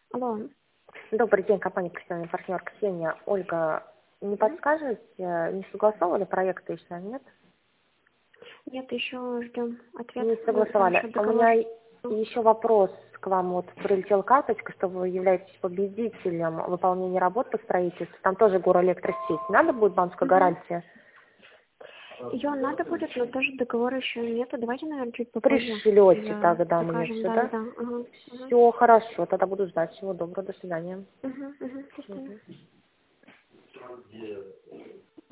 Алло. Добрый день, компания «Профессиональный партнер» Ксения. Ольга, не подскажете, не согласовали проекты еще, нет? Нет, еще ждем ответ Не на согласовали. наш У договор. меня еще вопрос к вам. Вот прилетела карточка, что вы являетесь победителем выполнения работ по строительству. Там тоже горэлектросеть. Надо будет банковская гарантия? Ее надо будет, но тоже договора еще нету. Давайте, наверное, чуть попозже. Пришлете тогда мне Закажем, все, да, да? да. Ага, ага. Все хорошо, тогда буду ждать. Всего доброго, до свидания. Угу, угу, Мгм.